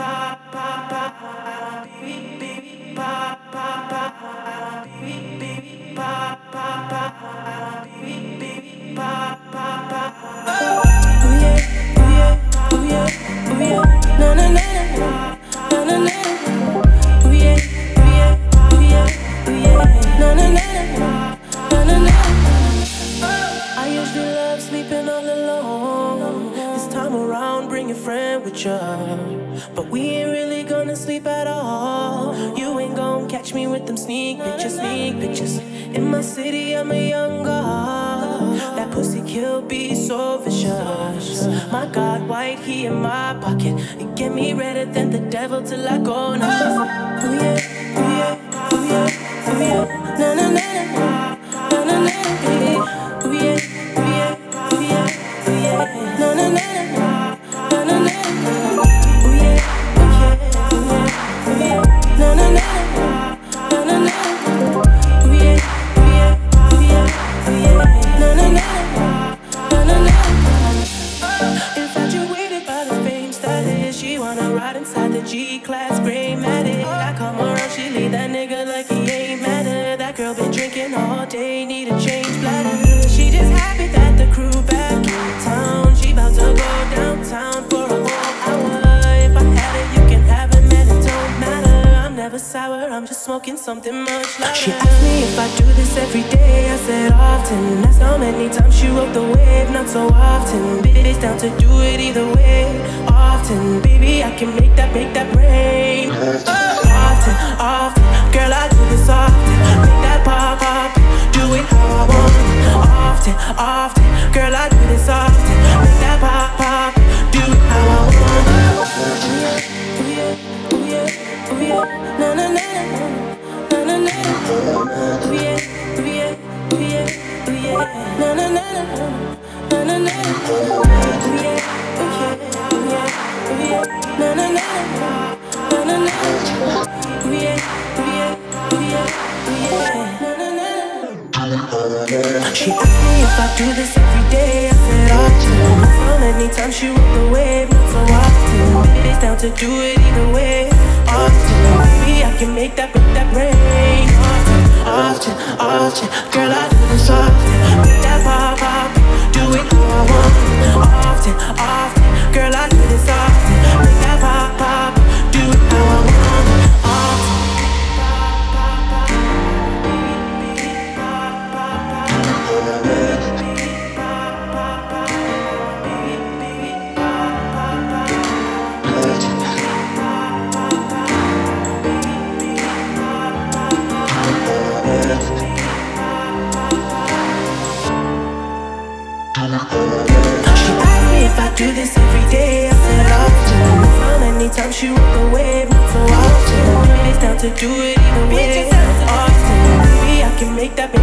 I usually love sleeping all alone. This time around, bring a friend with you. But we ain't really gonna sleep at all. You ain't gonna catch me with them sneak pictures. In my city, I'm a young god. That pussy kill be so vicious. My God, white, he in my pocket. It get me redder than the devil till I go nuts. Ooh yeah, ooh yeah, ooh yeah, ooh yeah. Na na na na na na na na. Ooh yeah, ooh yeah, ooh yeah, ooh yeah. Na na na na na na na. Ooh yeah, ooh yeah, ooh yeah, ooh yeah. Na na na na na na. Ooh yeah, ooh yeah, ooh yeah, ooh yeah. Na na na na na. Infatuated by the fame status, she wanna ride inside the G-Class gray Matic. I come around, she leave that nigga like he ain't matter. That girl been drinking all day, need a change bladder. She just happy that the crew back in town. She bout to go downtown for a whole hour. If I had it, you can have it, man, it don't matter. I'm never sour, I'm just smoking something much lighter. She asked me if I do this every day, I said often. That's how many times she rode the wave, not so often. Bitch down to do it either way, often. Baby, I can make that rain. Often, girl, I do this often. Make that pop, do it how I want. Often, girl, I do this often. Make that pop, do it how I want. Ooh yeah, ooh yeah, ooh yeah, na na na na na na. Ooh yeah, ooh yeah, ooh yeah, ooh yeah, na na na na na na. Ooh yeah, ooh yeah, ooh yeah, ooh yeah, na na na na na. Ooh yeah, ooh yeah, ooh yeah, ooh yeah, na na na. She asked me if I do this every day, I said often. So many times she rode the wave, not so often. It's down to do it either way, often. Baby, I can make that rain. Often, girl, I do this often. Make that pop, do it how I want. Often, girl, I do this often. Make that pop, do it how I want. She asked me if I do this every day, I said often. So many times she rode the wave, not so often. It's down to do it either way, often. Baby, I can make that